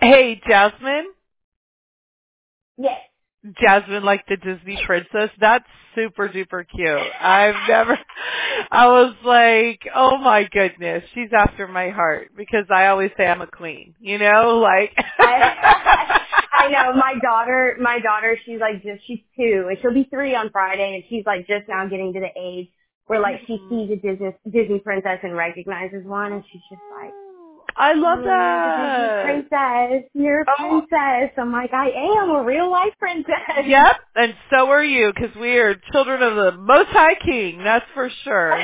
Hey, Jasmine. Yes. Jasmine, like the Disney princess. That's super duper cute. I was like, oh my goodness, she's after my heart because I always say I'm a queen, like. I know my daughter, she's 2 and she'll be 3 on Friday and she's like just now getting to the age where like she sees a Disney princess and recognizes one and she's just like, I love oh, you're the Disney that. princess. You're a Oh, princess. I'm like, I am a real life princess. yep, and so are you, because we are children of the Most High King, that's for sure,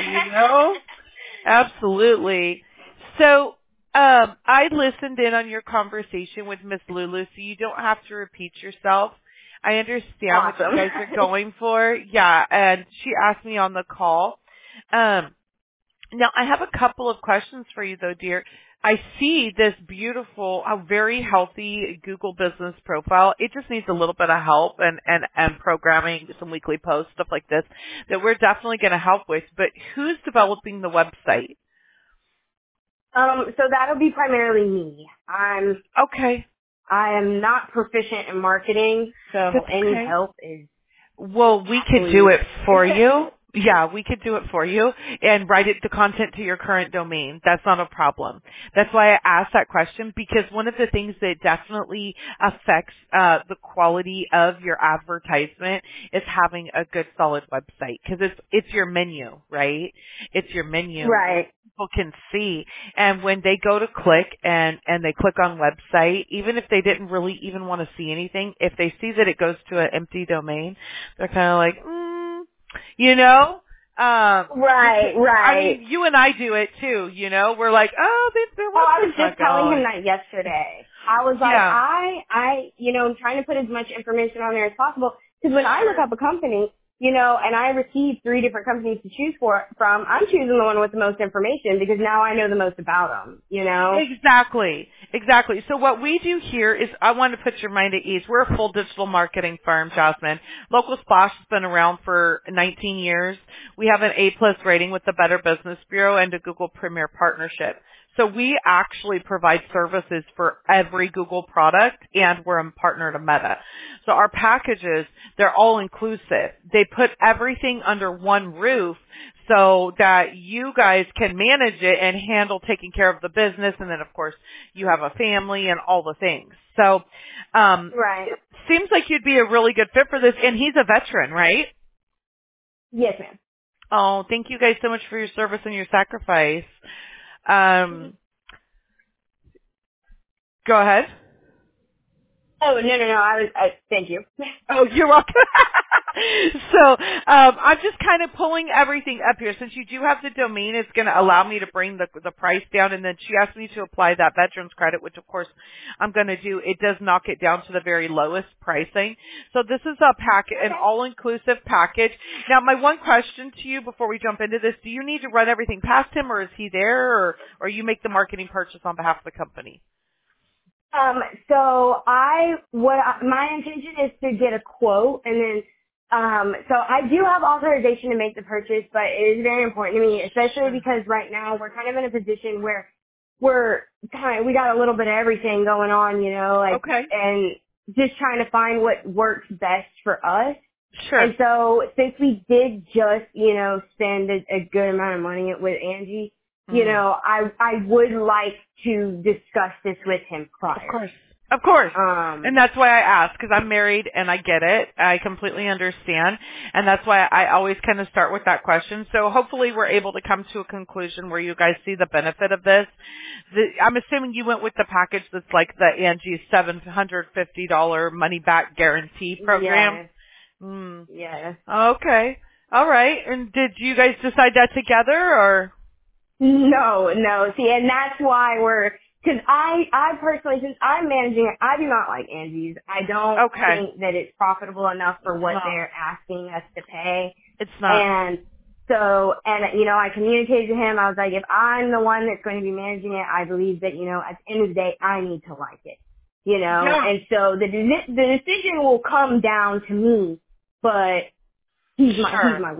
Absolutely. So, I listened in on your conversation with Miss Lulu, so you don't have to repeat yourself. I understand what you Awesome. guys are going for. Yeah, and she asked me on the call. Now, I have a couple of questions for you, though, dear. I see this beautiful, very healthy Google business profile. It just needs a little bit of help and programming, some weekly posts, stuff like this, that we're definitely going to help with. But who's developing the website? So that'll be primarily me. Okay. I am not proficient in marketing, so That's any okay. help is Well, we could happily do it needed. for you. Yeah, we could do it for you and write the content to your current domain. That's not a problem. That's why I asked that question, because one of the things that definitely affects the quality of your advertisement is having a good solid website, because it's your menu, right? It's your menu. Right. People can see, and when they go to click and they click on website, even if they didn't really even want to see anything, if they see that it goes to an empty domain, they're kind of like, Right, I right. mean, you and I do it too, We're like, oh, their Oh, I website's was not just telling him going. that yesterday. I was like, Yeah, I'm trying to put as much information on there as possible. Because when I look sure. up a company, and I receive 3 different companies to choose from, I'm choosing the one with the most information because now I know the most about them. Exactly. Exactly. So what we do here is, I want to put your mind at ease. We're a full digital marketing firm, Jasmine. Local Splash has been around for 19 years. We have an A+ rating with the Better Business Bureau and a Google Premier partnership. So we actually provide services for every Google product, and we're a partner to Meta. So our packages, they're all inclusive. They put everything under one roof so that you guys can manage it and handle taking care of the business, and then of course you have a family and all the things. So Right. seems like you'd be a really good fit for this, and he's a veteran, right? Yes, ma'am. Oh, thank you guys so much for your service and your sacrifice. Um, go ahead. Oh, no. Thank you. Oh, you're welcome. So, I'm just kind of pulling everything up here. Since you do have the domain, it's going to allow me to bring the price down. And then she asked me to apply that veterans credit, which of course I'm going to do. It does knock it down to the very lowest pricing. So this is a packet, an all-inclusive package. Now, my one question to you before we jump into this: do you need to run everything past him, or is he there, or you make the marketing purchase on behalf of the company? So my intention is to get a quote and then, so I do have authorization to make the purchase, but it is very important to me, especially Sure. because right now we're kind of in a position where we got a little bit of everything going on, Okay. and just trying to find what works best for us. Sure. And so since we did just, spend a good amount of money with Angie, Mm. I would like to discuss this with him Of prior. course. Of course. And Um, that's why I ask, because I'm married and I get it. I completely understand. And that's why I always kind of start with that question. So hopefully we're able to come to a conclusion where you guys see the benefit of this. I'm assuming you went with the package that's like the Angie's $750 money back guarantee program. yeah, Mm. yeah. Okay. All right. And did you guys decide that together, or? No. See, and that's why cause I personally, since I'm managing it, I do not like Angie's. I don't Okay. think that it's profitable enough for what No, they're asking us to pay. it's not. And so, I communicated to him, I was like, if I'm the one that's going to be managing it, I believe that, at the end of the day, I need to like it, Yeah. and so the decision will come down to me, but he's Sure. my wallet.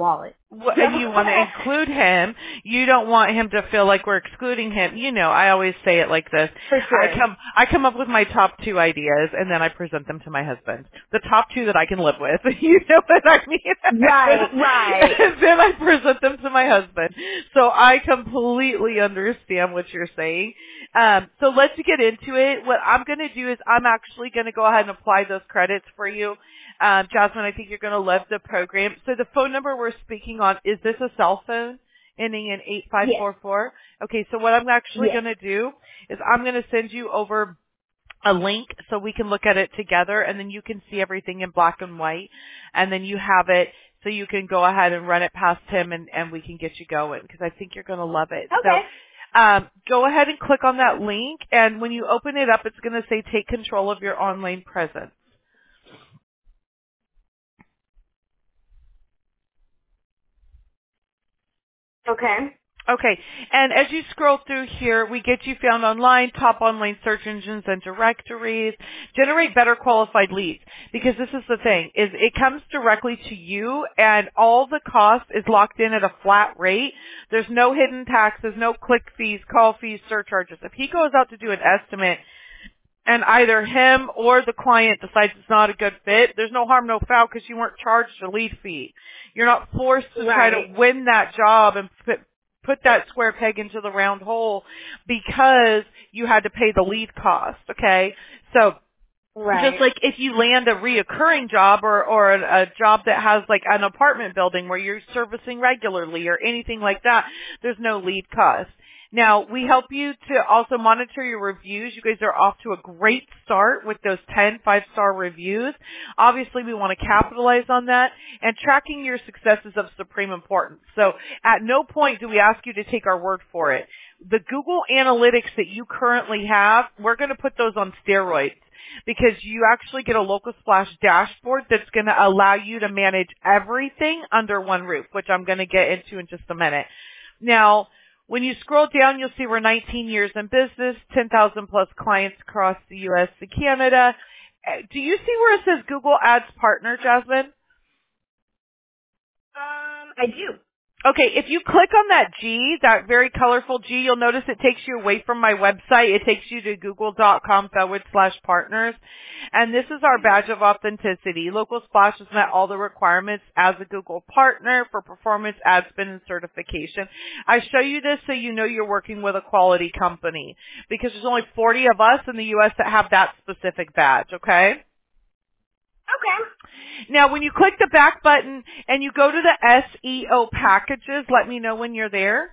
and you want to include him. You don't want him to feel like we're excluding him. You know, I always say it like this. For sure. I come up with my top 2 ideas, and then I present them to my husband. The top 2 that I can live with. You know what I mean? Right. And then I present them to my husband. So I completely understand what you're saying. So let's get into it. What I'm going to do is I'm actually going to go ahead and apply those credits for you. Jasmine, I think you're going to love the program. So the phone number we're speaking on, is this a cell phone ending in 8544? Yes. Okay, so what I'm actually going to do is I'm going to send you over a link so we can look at it together, and then you can see everything in black and white, and then you have it so you can go ahead and run it past him, and we can get you going, because I think you're going to love it. Okay. So go ahead and click on that link, and when you open it up, it's going to say take control of your online presence. Okay, and as you scroll through here, we get you found online, top online search engines and directories, generate better qualified leads, because this is the thing, is it comes directly to you, and all the cost is locked in at a flat rate. There's no hidden taxes, no click fees, call fees, surcharges. If he goes out to do an estimate, and either him or the client decides it's not a good fit, there's no harm, no foul, because you weren't charged a lead fee. You're not forced to try to win that job and put that square peg into the round hole because you had to pay the lead cost, okay? So just like if you land a reoccurring job or a job that has like an apartment building where you're servicing regularly or anything like that, there's no lead cost. Now, we help you to also monitor your reviews. You guys are off to a great start with those 10 5-star reviews. Obviously, we want to capitalize on that, and tracking your success is of supreme importance. So at no point do we ask you to take our word for it. The Google Analytics that you currently have, we're going to put those on steroids, because you actually get a Local Splash dashboard that's going to allow you to manage everything under one roof, which I'm going to get into in just a minute. Now, when you scroll down, you'll see we're 19 years in business, 10,000 plus clients across the U.S. and Canada. Do you see where it says Google Ads Partner, Jasmine? I do. Okay, if you click on that G, that very colorful G, you'll notice it takes you away from my website. It takes you to google.com/partners. And this is our badge of authenticity. Local Splash has met all the requirements as a Google partner for performance, ad spend, and certification. I show you this so you know you're working with a quality company, because there's only 40 of us in the U.S. that have that specific badge, okay? Okay. Now, when you click the back button and you go to the SEO packages, let me know when you're there.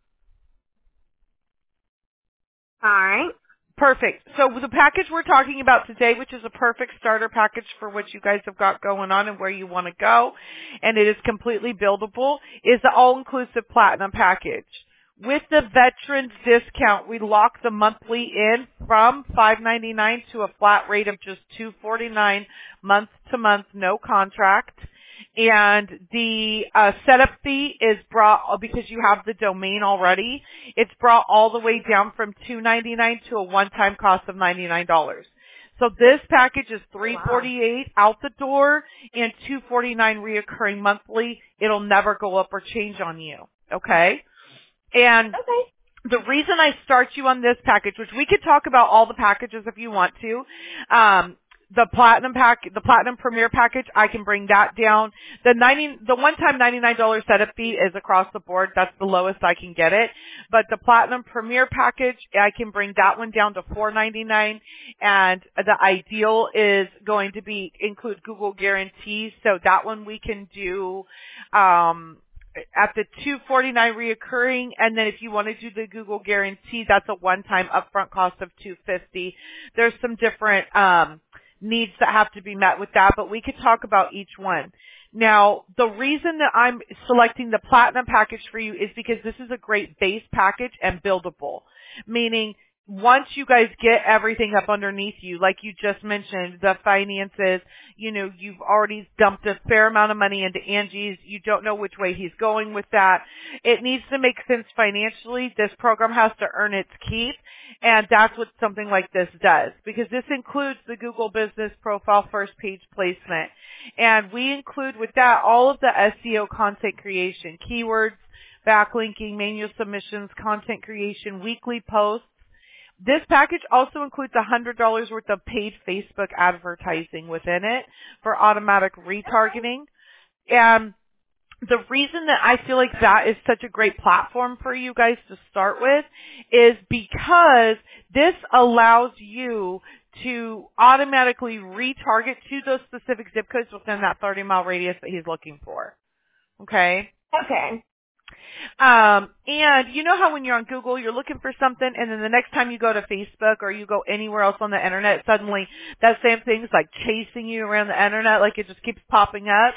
All right. Perfect. So the package we're talking about today, which is a perfect starter package for what you guys have got going on and where you want to go, and it is completely buildable, is the all-inclusive platinum package. With the veterans discount, we lock the monthly in from $5.99 to a flat rate of just $2.49 month to month, no contract. And the setup fee is brought, because you have the domain already, it's brought all the way down from $2.99 to a one-time cost of $99. So this package is $348 out the door and $249 reoccurring monthly. It'll never go up or change on you. Okay? And the reason I start you on this package, which we could talk about all the packages if you want to, the platinum premier package, I can bring that down. The one-time $99 setup fee is across the board. That's the lowest I can get it. But the platinum premier package, I can bring that one down to $4.99. And the ideal is going to be include Google guarantees. So that one we can do, at the $249 reoccurring, and then if you want to do the Google guarantee, that's a one-time upfront cost of $250. There's some different needs that have to be met with that, but we could talk about each one. Now, the reason that I'm selecting the platinum package for you is because this is a great base package and buildable, meaning once you guys get everything up underneath you, like you just mentioned, the finances, you've already dumped a fair amount of money into Angie's. You don't know which way he's going with that. It needs to make sense financially. This program has to earn its keep, and that's what something like this does, because this includes the Google Business Profile first page placement. And we include with that all of the SEO content creation, keywords, backlinking, manual submissions, content creation, weekly posts. This package also includes $100 worth of paid Facebook advertising within it for automatic retargeting. And the reason that I feel like that is such a great platform for you guys to start with is because this allows you to automatically retarget to those specific zip codes within that 30-mile radius that he's looking for. Okay? Okay. And you know how when you're on Google, you're looking for something, and then the next time you go to Facebook or you go anywhere else on the internet, suddenly that same thing's like chasing you around the internet, like it just keeps popping up.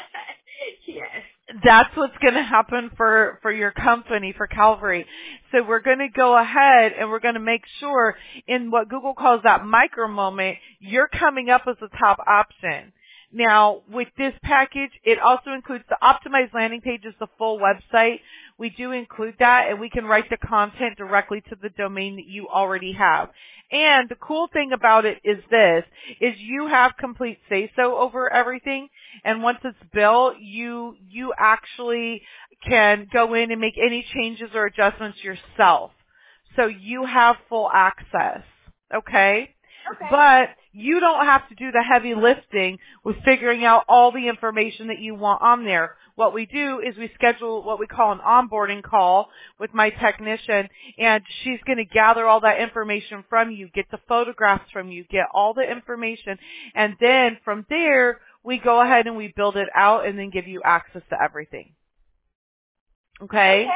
Yes. That's what's going to happen for your company, for Calvary. So we're going to go ahead and we're going to make sure in what Google calls that micro moment, you're coming up as a top option. Now, with this package, it also includes the optimized landing pages, the full website. We do include that, and we can write the content directly to the domain that you already have. And the cool thing about it is you have complete say-so over everything. And once it's built, you actually can go in and make any changes or adjustments yourself. So you have full access. Okay? Okay. But you don't have to do the heavy lifting with figuring out all the information that you want on there. What we do is we schedule what we call an onboarding call with my technician, and she's going to gather all that information from you, get the photographs from you, get all the information, and then from there, we go ahead and we build it out and then give you access to everything. Okay?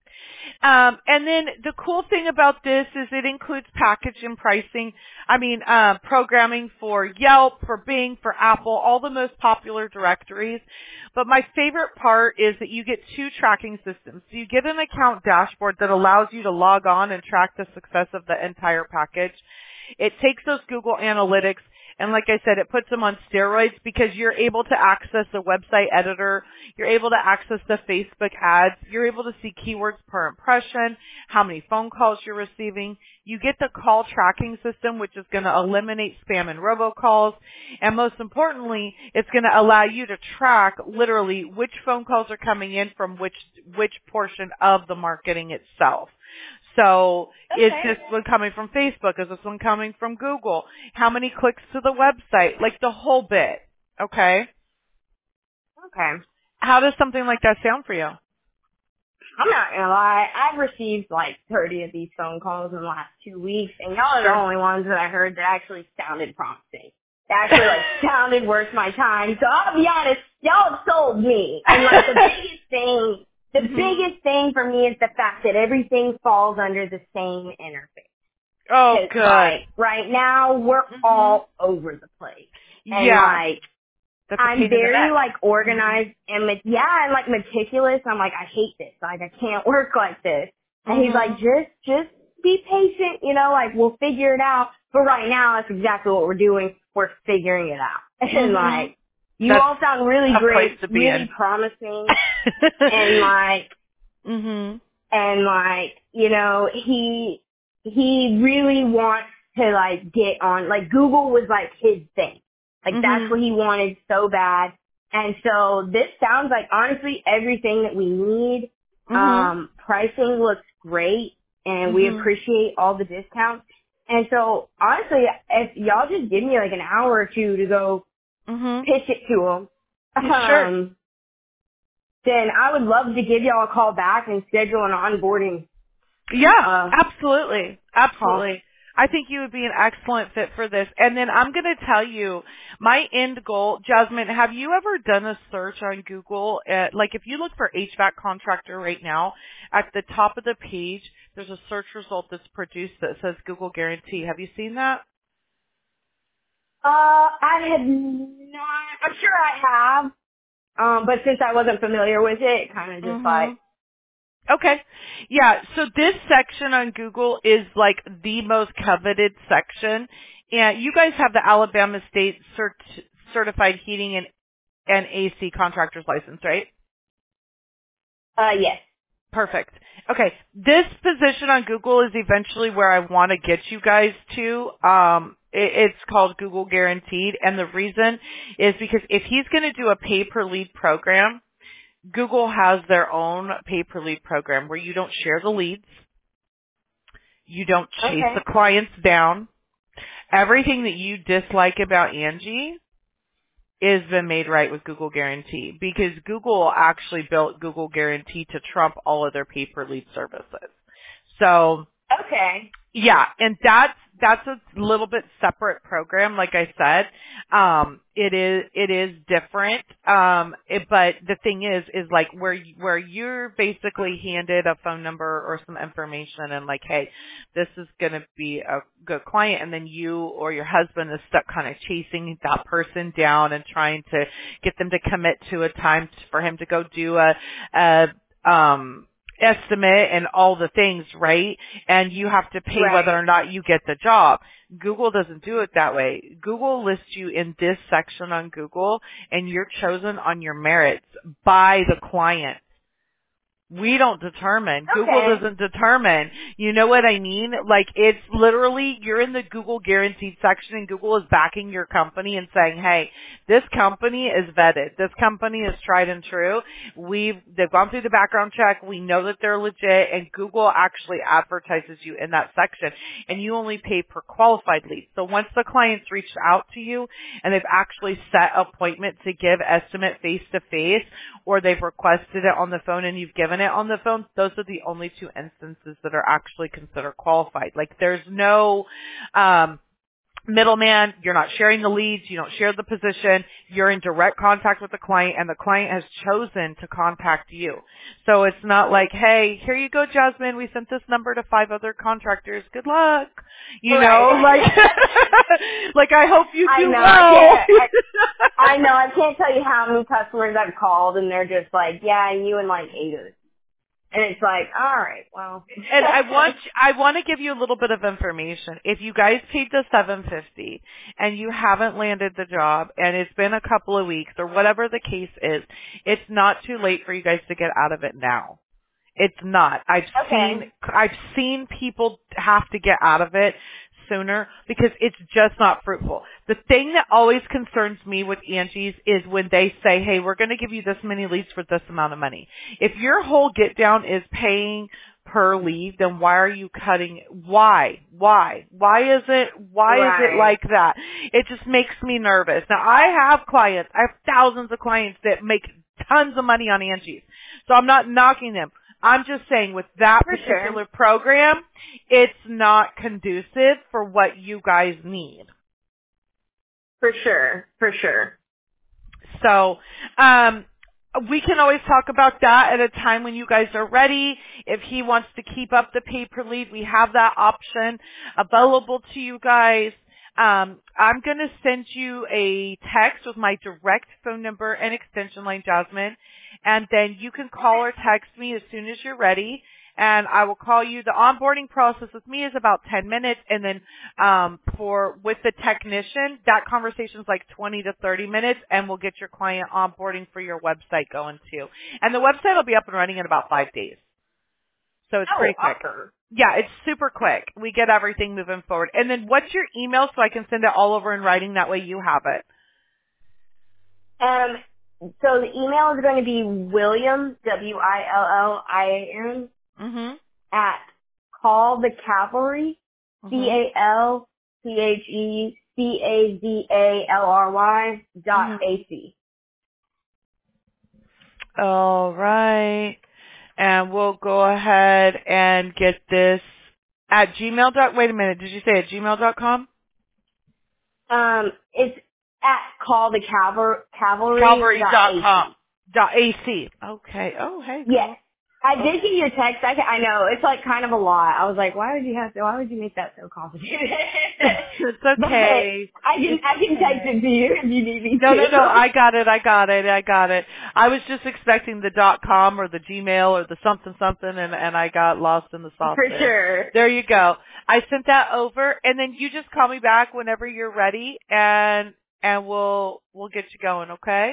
And then the cool thing about this is it includes package and pricing. Programming for Yelp, for Bing, for Apple, all the most popular directories. But my favorite part is that you get 2 tracking systems. So you get an account dashboard that allows you to log on and track the success of the entire package. It takes those Google Analytics, and like I said, it puts them on steroids because you're able to access the website editor. You're able to access the Facebook ads. You're able to see keywords per impression, how many phone calls you're receiving. You get the call tracking system, which is going to eliminate spam and robocalls. And most importantly, it's going to allow you to track literally which phone calls are coming in from which portion of the marketing itself. So is this one coming from Facebook? Is this one coming from Google? How many clicks to the website? Like the whole bit. Okay? Okay. How does something like that sound for you? I'm not gonna lie, I've received like 30 of these phone calls in the last 2 weeks, and y'all are the only ones that I heard that actually sounded promising. That actually sounded worth my time. So I'll be honest, y'all have sold me. And like the biggest thing for me is the fact that everything falls under the same interface. Oh, good. Like, right now, we're all over the place. And like, I'm very like organized and and like meticulous. I'm like, I hate this. Like, I can't work like this. And he's like, just be patient. Like we'll figure it out. But right now, that's exactly what we're doing. We're figuring it out. And like, you all sound really great, really promising. And like, and like, he really wants to like get on, like Google was like his thing. Like that's what he wanted so bad. And so this sounds like honestly everything that we need. Pricing looks great and we appreciate all the discounts. And so honestly, if y'all just give me like an hour or two to go pitch it to him, then I would love to give y'all a call back and schedule an onboarding. Yeah, absolutely. Absolutely. I think you would be an excellent fit for this. And then I'm going to tell you, my end goal, Jasmine, have you ever done a search on Google? Like if you look for HVAC contractor right now, at the top of the page, there's a search result that's produced that says Google Guarantee. Have you seen that? I have not. I'm sure I have. But since I wasn't familiar with it, kind of just like. Okay. Yeah, so this section on Google is like the most coveted section. And you guys have the Alabama State Certified Heating and AC Contractor's License, right? Yes. Perfect. Okay. This position on Google is eventually where I want to get you guys to. It's called Google Guaranteed. And the reason is because if he's going to do a pay per lead program, Google has their own pay per lead program where you don't share the leads. You don't chase Okay. the clients down. Everything that you dislike about Angie is been made right with Google Guarantee because Google actually built Google Guarantee to trump all of their pay per lead services. So Okay. yeah, and that's a little bit separate program, like I said. It is different. But the thing is like where you're basically handed a phone number or some information and like, hey, this is gonna be a good client, and then you or your husband is stuck kind of chasing that person down and trying to get them to commit to a time for him to go do a estimate and all the things, right? And you have to pay Right. whether or not you get the job. Google doesn't do it that way. Google lists you in this section on Google and you're chosen on your merits by the client. We don't determine. Okay. Google doesn't determine. You know what I mean? Like it's literally, you're in the Google Guaranteed section and Google is backing your company and saying, hey, this company is vetted. This company is tried and true. They've gone through the background check. We know that they're legit, and Google actually advertises you in that section, and you only pay per qualified lead. So once the client's reached out to you and they've actually set appointment to give estimate face to face, or they've requested it on the phone and you've given it on the phone, those are the only two instances that are actually considered qualified. Like there's no middleman. You're not sharing the leads. You don't share the position. You're in direct contact with the client, and the client has chosen to contact you. So it's not like, hey, here you go, Jasmine. We sent this number to 5 other contractors. Good luck. You know, like, like I hope you do well. I know. I can't tell you how many customers I've called, and they're just like, yeah, you and like 8 others. And it's like, all right, well. And I want to give you a little bit of information. If you guys paid the $750 and you haven't landed the job and it's been a couple of weeks or whatever the case is, it's not too late for you guys to get out of it now. It's not. I've seen people have to get out of it sooner because it's just not fruitful. The thing that always concerns me with Angie's is when they say, hey, we're going to give you this many leads for this amount of money. If your whole get down is paying per lead, then why are you cutting? Why is it like that? It just makes me nervous. Now I have thousands of clients that make tons of money on Angie's. So I'm not knocking them. I'm just saying with that particular program, it's not conducive for what you guys need. For sure. So, we can always talk about that at a time when you guys are ready. If he wants to keep up the pay per lead, we have that option available to you guys. I'm going to send you a text with my direct phone number and extension line, Jasmine, and then you can call or text me as soon as you're ready, and I will call you. The onboarding process with me is about 10 minutes, and then with the technician, that conversation is like 20 to 30 minutes, and we'll get your client onboarding for your website going too. And the website will be up and running in about 5 days. So it's pretty quick. Awesome. Yeah, it's super quick. We get everything moving forward. And then what's your email so I can send it all over in writing? That way you have it. So the email is going to be William, Willian, at Call the Cavalry, CALCHECAVALRY.AC. All right. And we'll go ahead and get this at Gmail. Wait a minute. Did you say at gmail.com? It's at Call the Cavalry. Cavalry.com. .ac. Okay. Oh, hey. Yes. I did get your text. I know it's like kind of a lot. I was like, why would you make that so complicated? It's But okay. I can text it to you if you need me No, to. no, no. I got it. I was just expecting the .com or the Gmail or the something something, and I got lost in the sauce For there. sure. There you go. I sent that over, and then you just call me back whenever you're ready, and we'll get you going. Okay.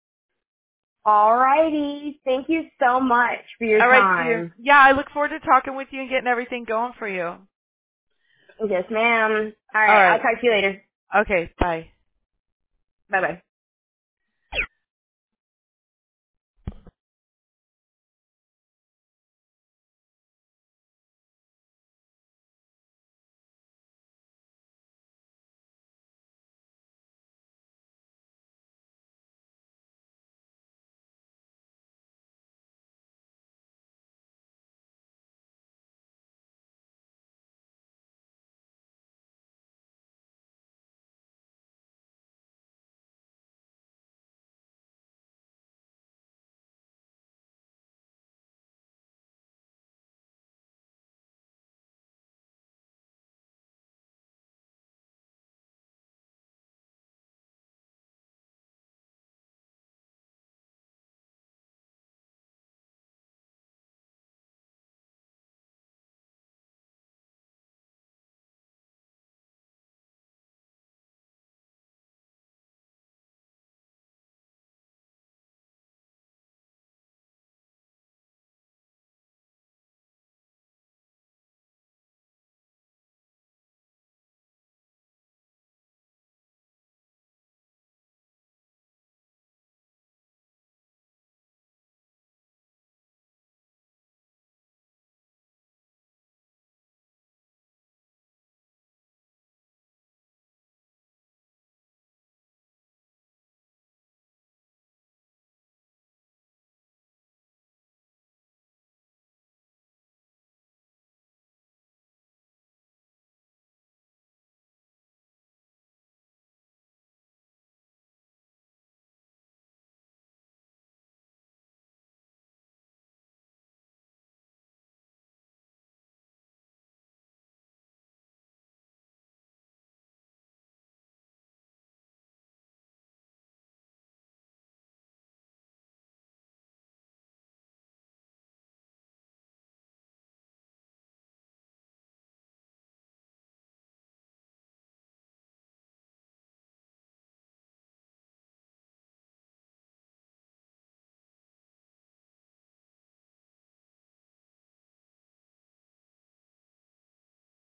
Alrighty. Thank you so much for your All right, dear. time. Yeah, I look forward to talking with you and getting everything going for you. Yes, ma'am. All All right. I'll right. talk to you later. Okay. Bye. Bye bye.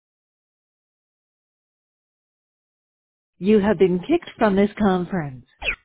You have been kicked from this conference.